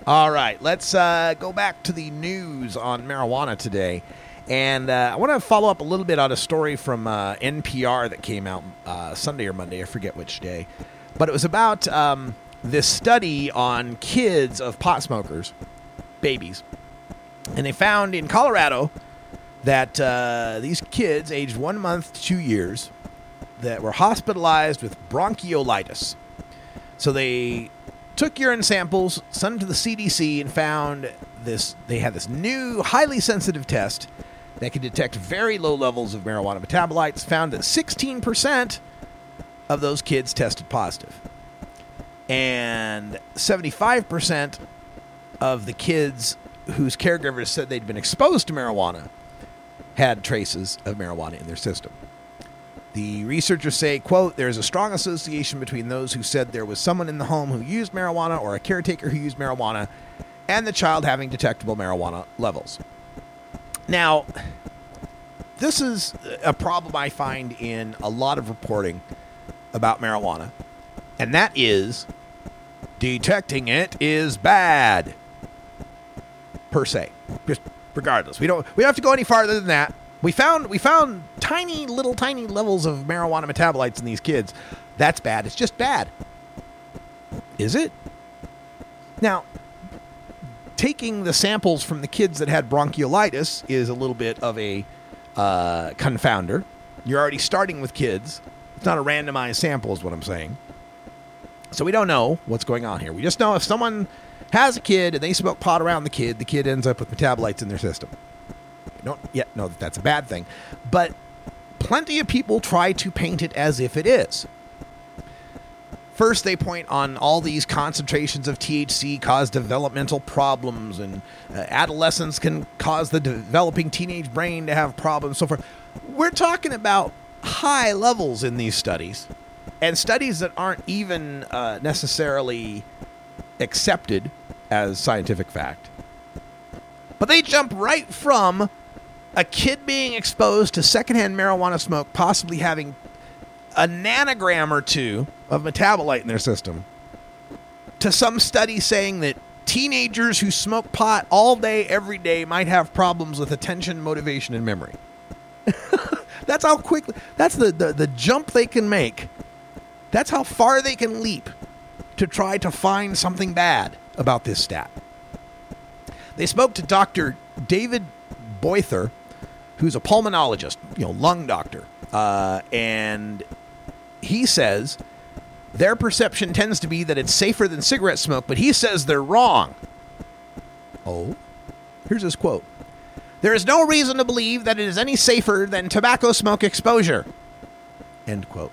All right, let's uh, go back to the news on marijuana today. And uh, I want to follow up a little bit on a story from uh, N P R that came out uh, Sunday or Monday. I forget which day. But it was about um, this study on kids of pot smokers, babies. And they found in Colorado that uh, these kids aged one month to two years that were hospitalized with bronchiolitis. So they took urine samples, sent them to the C D C, and found this. They had this new, highly sensitive test that could detect very low levels of marijuana metabolites. Found that sixteen percent of those kids tested positive, and seventy-five percent of the kids whose caregivers said they'd been exposed to marijuana had traces of marijuana in their system. The researchers say, quote, there is a strong association between those who said there was someone in the home who used marijuana or a caretaker who used marijuana and the child having detectable marijuana levels. Now, this is a problem I find in a lot of reporting about marijuana, and that is detecting it is bad, per se. Just regardless. We don't we don't have to go any farther than that. We found we found tiny, little, tiny levels of marijuana metabolites in these kids. That's bad. It's just bad. Is it? Now, taking the samples from the kids that had bronchiolitis is a little bit of a uh, confounder. You're already starting with kids. It's not a randomized sample is what I'm saying. So we don't know what's going on here. We just know if someone has a kid and they smoke pot around the kid, the kid ends up with metabolites in their system. We don't yet know that that's a bad thing. But plenty of people try to paint it as if it is. First, they point on all these concentrations of T H C cause developmental problems, and uh, adolescence can cause the developing teenage brain to have problems, so forth. We're talking about high levels in these studies, and studies that aren't even uh, necessarily accepted as scientific fact. But they jump right from a kid being exposed to secondhand marijuana smoke, possibly having a nanogram or two of metabolite in their system, to some study saying that teenagers who smoke pot all day, every day, might have problems with attention, motivation, and memory. That's how quickly, that's the, the, the jump they can make. That's how far they can leap to try to find something bad about this stat. They spoke to Doctor David Boyther, who's a pulmonologist, you know, lung doctor, uh, and he says their perception tends to be that it's safer than cigarette smoke, but he says they're wrong. Oh, here's his quote. There is no reason to believe that it is any safer than tobacco smoke exposure. End quote.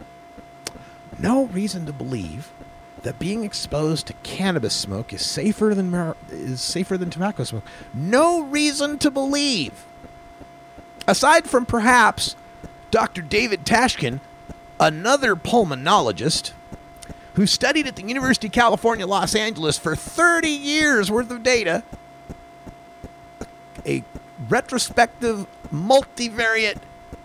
No reason to believe that being exposed to cannabis smoke is safer than mar- is safer than tobacco smoke. No reason to believe. Aside from perhaps Doctor David Tashkin, another pulmonologist who studied at the University of California, Los Angeles for thirty years worth of data, a retrospective, multivariate,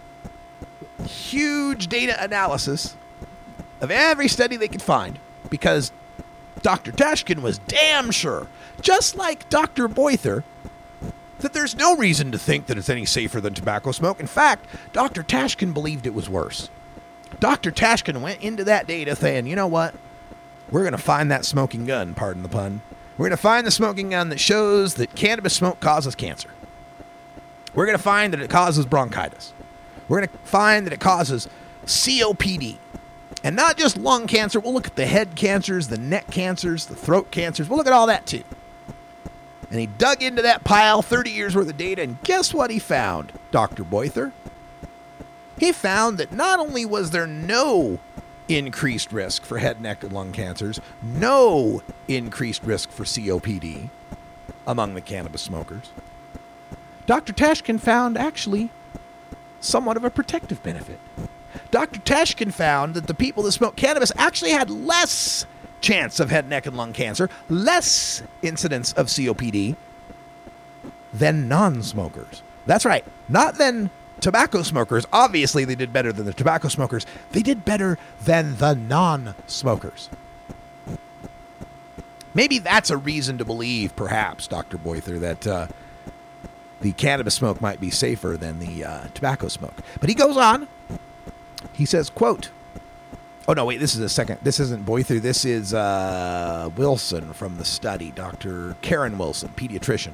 huge data analysis of every study they could find, because Doctor Tashkin was damn sure, just like Doctor Boyther, that there's no reason to think that it's any safer than tobacco smoke. In fact, Doctor Tashkin believed it was worse. Doctor Tashkin went into that data saying, you know what? We're going to find that smoking gun, pardon the pun. We're going to find the smoking gun that shows that cannabis smoke causes cancer. We're going to find that it causes bronchitis. We're going to find that it causes C O P D. And not just lung cancer. We'll look at the head cancers, the neck cancers, the throat cancers. We'll look at all that too. And he dug into that pile, thirty years worth of data, and guess what he found, Doctor Boyther? He found that not only was there no increased risk for head, neck, and lung cancers, no increased risk for C O P D among the cannabis smokers, Doctor Tashkin found actually somewhat of a protective benefit. Doctor Tashkin found that the people that smoked cannabis actually had less chance of head, neck, and lung cancer, less incidence of C O P D than non-smokers. That's right, not than tobacco smokers. Obviously, they did better than the tobacco smokers. They did better than the non-smokers. Maybe that's a reason to believe, perhaps, Doctor Boyther, that uh, the cannabis smoke might be safer than the uh, tobacco smoke. But he goes on. He says, quote, oh, no, wait, this is a second. This isn't Boyther. This is uh, Wilson from the study, Doctor Karen Wilson, pediatrician,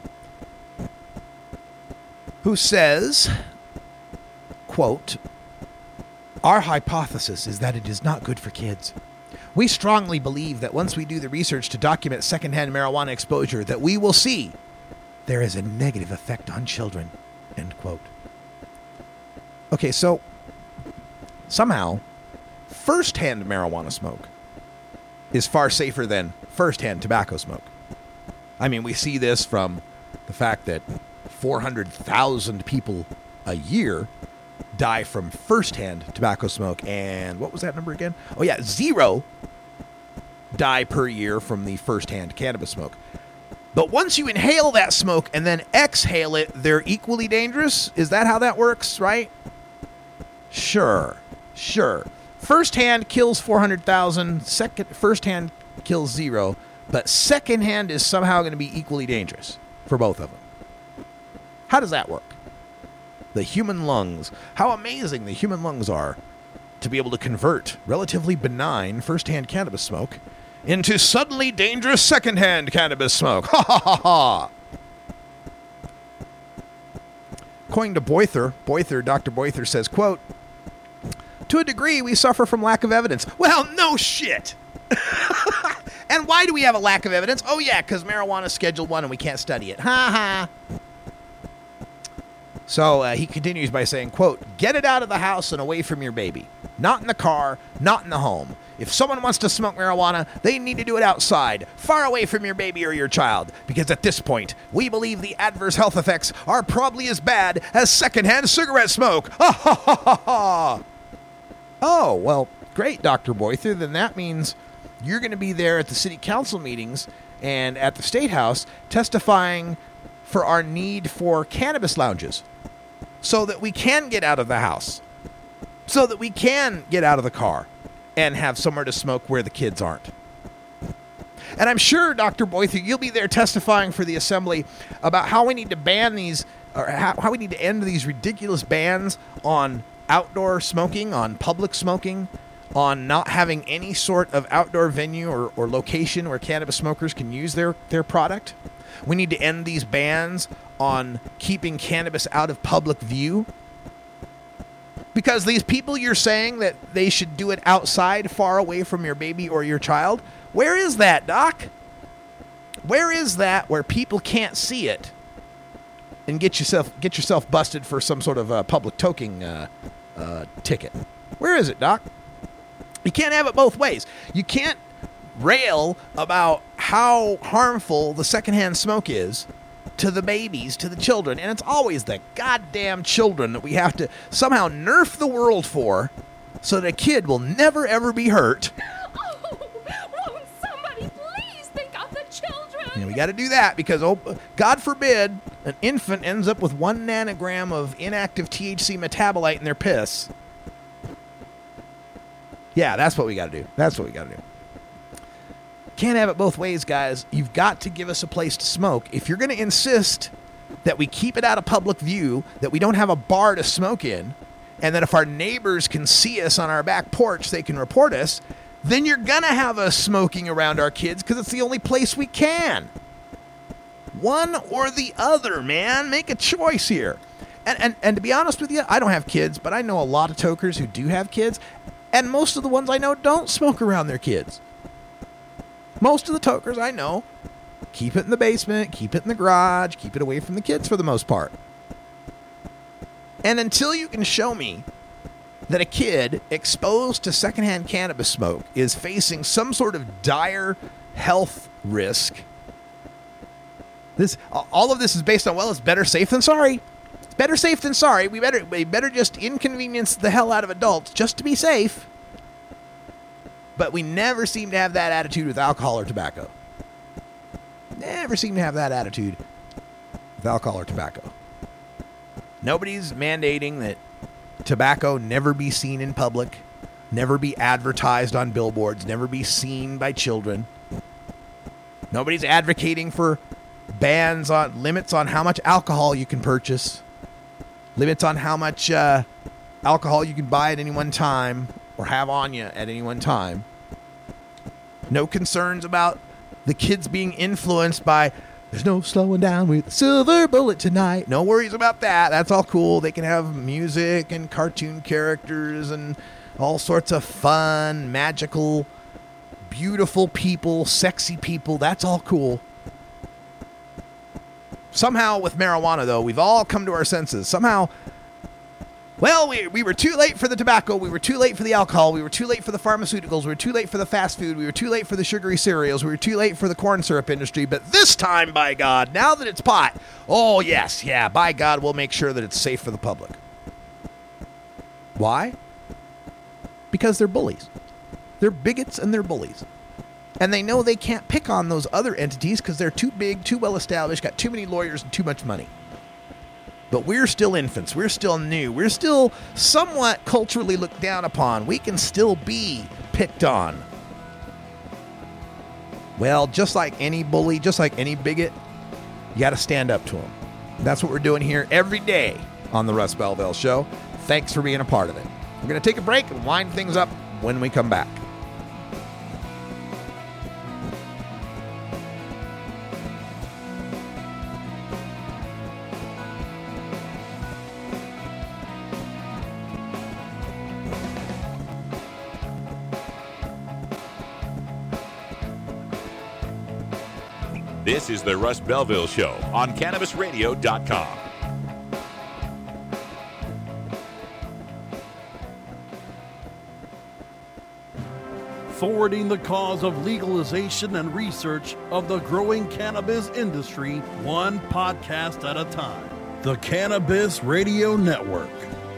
who says, quote, our hypothesis is that it is not good for kids. We strongly believe that once we do the research to document secondhand marijuana exposure, that we will see there is a negative effect on children, end quote. Okay, so somehow first-hand marijuana smoke is far safer than first-hand tobacco smoke. I mean, we see this from the fact that four hundred thousand people a year die from first-hand tobacco smoke, and what was that number again? Oh yeah, zero die per year from the first-hand cannabis smoke. But once you inhale that smoke and then exhale it, they're equally dangerous? Is that how that works, right? Sure, sure. First-hand kills four hundred thousand, second, first-hand kills zero, but second-hand is somehow going to be equally dangerous for both of them. How does that work? The human lungs. How amazing the human lungs are to be able to convert relatively benign first-hand cannabis smoke into suddenly dangerous second-hand cannabis smoke. Ha ha ha ha. According to Boyther, Boyther, Doctor Boyther says, quote, to a degree, we suffer from lack of evidence. Well, no shit. And why do we have a lack of evidence? Oh, yeah, because marijuana is Schedule one and we can't study it. Ha ha. So uh, he continues by saying, quote, get it out of the house and away from your baby. Not in the car, not in the home. If someone wants to smoke marijuana, they need to do it outside, far away from your baby or your child. Because at this point, we believe the adverse health effects are probably as bad as secondhand cigarette smoke. Ha ha ha ha ha. Oh, well, great, Doctor Boyther. Then that means you're going to be there at the city council meetings and at the State House testifying for our need for cannabis lounges so that we can get out of the house, so that we can get out of the car and have somewhere to smoke where the kids aren't. And I'm sure, Doctor Boyther, you'll be there testifying for the assembly about how we need to ban these, or how, how we need to end these ridiculous bans on outdoor smoking, on public smoking, on not having any sort of outdoor venue or, or location where cannabis smokers can use their, their product. We need to end these bans on keeping cannabis out of public view. Because these people you're saying that they should do it outside, far away from your baby or your child, where is that, Doc? Where is that where people can't see it and get yourself get yourself busted for some sort of uh, public toking uh, uh, ticket? Where is it, Doc? You can't have it both ways. You can't rail about how harmful the secondhand smoke is to the babies, to the children, and it's always the goddamn children that we have to somehow nerf the world for so that a kid will never, ever be hurt. Oh, won't somebody please think of the children? Yeah, we got to do that because, oh, God forbid, an infant ends up with one nanogram of inactive T H C metabolite in their piss. Yeah, that's what we got to do. That's what we got to do. Can't have it both ways, guys. You've got to give us a place to smoke. If you're going to insist that we keep it out of public view, that we don't have a bar to smoke in, and that if our neighbors can see us on our back porch, they can report us, then you're going to have us smoking around our kids because it's the only place we can. One or the other, man. Make a choice here. And, and, and to be honest with you, I don't have kids, but I know a lot of tokers who do have kids, and most of the ones I know don't smoke around their kids. Most of the tokers I know keep it in the basement, keep it in the garage, keep it away from the kids for the most part. And until you can show me that a kid exposed to secondhand cannabis smoke is facing some sort of dire health risk, this all of this is based on, well, it's better safe than sorry. It's better safe than sorry. We better we better just inconvenience the hell out of adults just to be safe. But we never seem to have that attitude with alcohol or tobacco. Never seem to have that attitude with alcohol or tobacco. Nobody's mandating that tobacco never be seen in public, never be advertised on billboards, never be seen by children. Nobody's advocating for bans on limits on how much alcohol you can purchase, limits on how much uh, alcohol you can buy at any one time or have on you at any one time. No concerns about the kids being influenced by, there's no slowing down with Silver Bullet tonight. No worries about that. That's all cool. They can have music and cartoon characters and all sorts of fun, magical, beautiful people, sexy people. That's all cool. Somehow with marijuana, though, we've all come to our senses. Somehow, well, we, we were too late for the tobacco. We were too late for the alcohol. We were too late for the pharmaceuticals. We were too late for the fast food. We were too late for the sugary cereals. We were too late for the corn syrup industry. But this time, by God, now that it's pot, oh, yes, yeah, by God, we'll make sure that it's safe for the public. Why? Because they're bullies. They're bigots and they're bullies. And they know they can't pick on those other entities because they're too big, too well established, got too many lawyers and too much money. But we're still infants. We're still new. We're still somewhat culturally looked down upon. We can still be picked on. Well, just like any bully, just like any bigot, you got to stand up to them. That's what we're doing here every day on the Russ Belville Show. Thanks for being a part of it. We're going to take a break and wind things up when we come back. This is the Russ Belville Show on Cannabis Radio dot com. Forwarding the cause of legalization and research of the growing cannabis industry, one podcast at a time. The Cannabis Radio Network.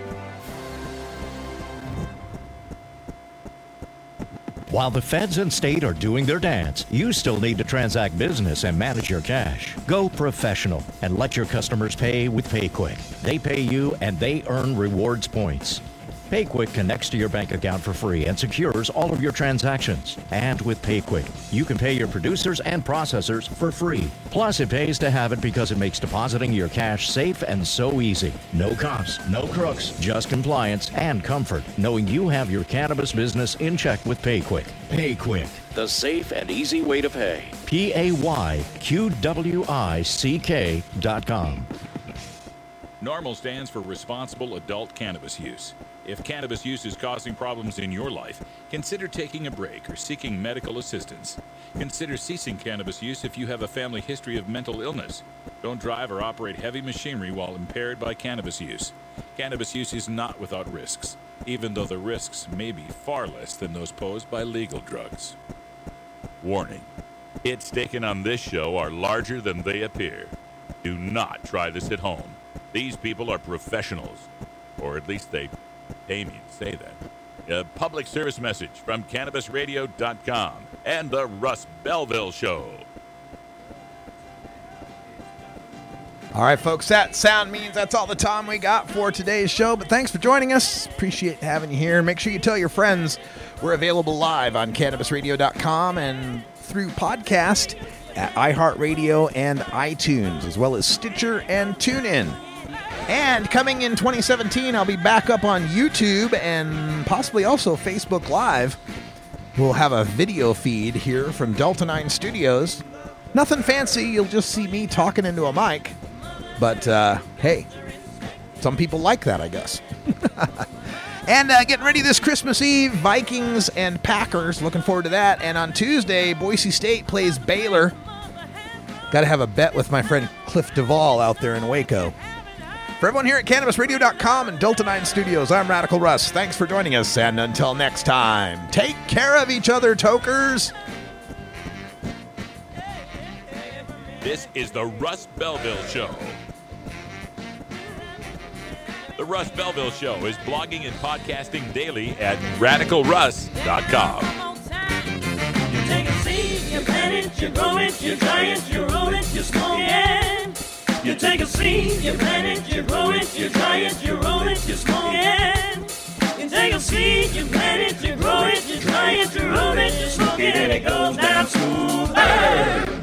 While the feds and state are doing their dance, you still need to transact business and manage your cash. Go professional and let your customers pay with PayQuick. They pay you and they earn rewards points. PayQuick connects to your bank account for free and secures all of your transactions. And with PayQuick, you can pay your producers and processors for free. Plus, it pays to have it because it makes depositing your cash safe and so easy. No cops, no crooks, just compliance and comfort, knowing you have your cannabis business in check with PayQuick. PayQuick, the safe and easy way to pay. P A Y Q W I C K dot com. NORML stands for Responsible Adult Cannabis Use. If cannabis use is causing problems in your life, consider taking a break or seeking medical assistance. Consider ceasing cannabis use if you have a family history of mental illness. Don't drive or operate heavy machinery while impaired by cannabis use. Cannabis use is not without risks, even though the risks may be far less than those posed by legal drugs. Warning: hits taken on this show are larger than they appear. Do not try this at home. These people are professionals, or at least they pay me to say that. A public service message from Cannabis Radio dot com and the Russ Belville Show. All right, folks, that sound means that's all the time we got for today's show. But thanks for joining us. Appreciate having you here. Make sure you tell your friends we're available live on Cannabis Radio dot com and through podcast at iHeartRadio and iTunes, as well as Stitcher and TuneIn. And coming in twenty seventeen, I'll be back up on YouTube and possibly also Facebook Live. We'll have a video feed here from Delta nine Studios. Nothing fancy. You'll just see me talking into a mic. But, uh, hey, some people like that, I guess. And uh, getting ready this Christmas Eve, Vikings and Packers. Looking forward to that. And on Tuesday, Boise State plays Baylor. Got to have a bet with my friend Cliff Duvall out there in Waco. For everyone here at Cannabis Radio dot com and Delta nine Studios, I'm Radical Russ. Thanks for joining us, and until next time, take care of each other, tokers. This is the Russ Belville Show. The Russ Belville Show is blogging and podcasting daily at Radical Russ dot com. You take a seed, you plant it, you grow it, you dry it, you roll it, you smoke it. You take a seed, you plant it, you grow it, you dry it, you roll it, you smoke it. You take a seed, you plant it, you grow it, you dry it, you roll it, you smoke it, and it goes down smooth.